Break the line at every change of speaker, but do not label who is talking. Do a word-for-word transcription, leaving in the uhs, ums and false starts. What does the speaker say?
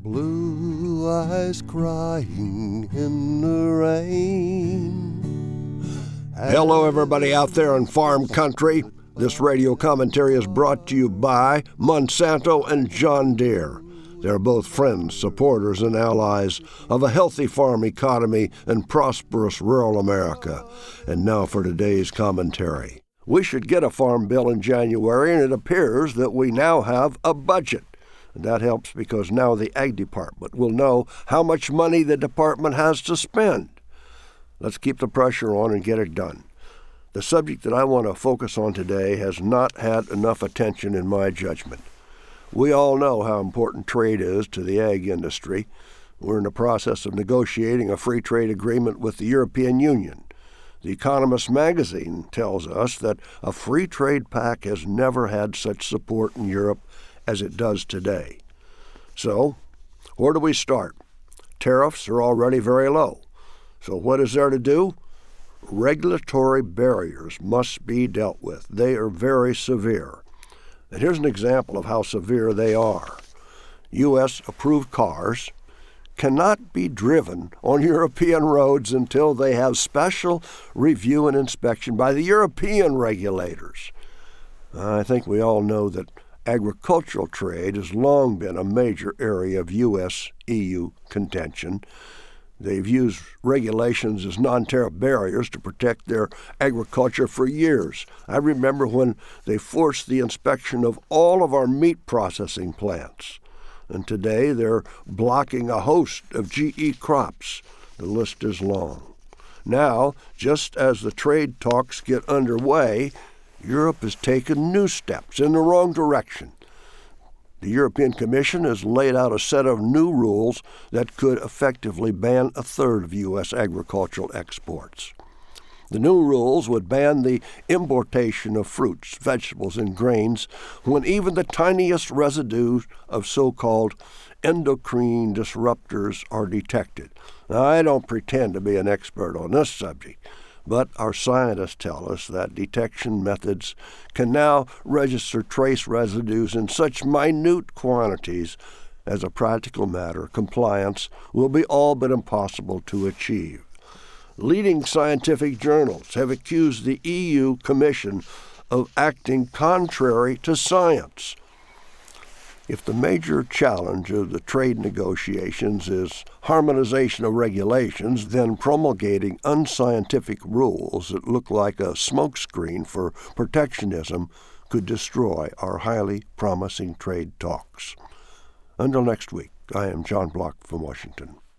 Blue eyes crying in the rain.
Hello, everybody out there in farm country. This radio commentary is brought to you by Monsanto and John Deere. They're both friends, supporters, and allies of a healthy farm economy and prosperous rural America. And now for today's commentary. We should get a farm bill in January, and it appears that we now have a budget. And that helps because now the Ag Department will know how much money the department has to spend. Let's keep the pressure on and get it done. The subject that I want to focus on today has not had enough attention in my judgment. We all know how important trade is to the ag industry. We're in the process of negotiating a free trade agreement with the European Union. The Economist magazine tells us that a free trade pact has never had such support in Europe as it does today. So, where do we start? Tariffs are already very low. So what is there to do? Regulatory barriers must be dealt with. They are very severe. And here's an example of how severe they are. U S-approved cars cannot be driven on European roads until they have special review and inspection by the European regulators. I think we all know that agricultural trade has long been a major area of U S E U contention. They've used regulations as non-tariff barriers to protect their agriculture for years. I remember when they forced the inspection of all of our meat processing plants. And today they're blocking a host of G E crops. The list is long. Now, just as the trade talks get underway, Europe has taken new steps in the wrong direction. The European Commission has laid out a set of new rules that could effectively ban a third of U S agricultural exports. The new rules would ban the importation of fruits, vegetables, and grains when even the tiniest residues of so-called endocrine disruptors are detected. Now, I don't pretend to be an expert on this subject, but our scientists tell us that detection methods can now register trace residues in such minute quantities as a practical matter, compliance will be all but impossible to achieve. Leading scientific journals have accused the E U Commission of acting contrary to science. If the major challenge of the trade negotiations is harmonization of regulations, then promulgating unscientific rules that look like a smokescreen for protectionism could destroy our highly promising trade talks. Until next week, I am John Block from Washington.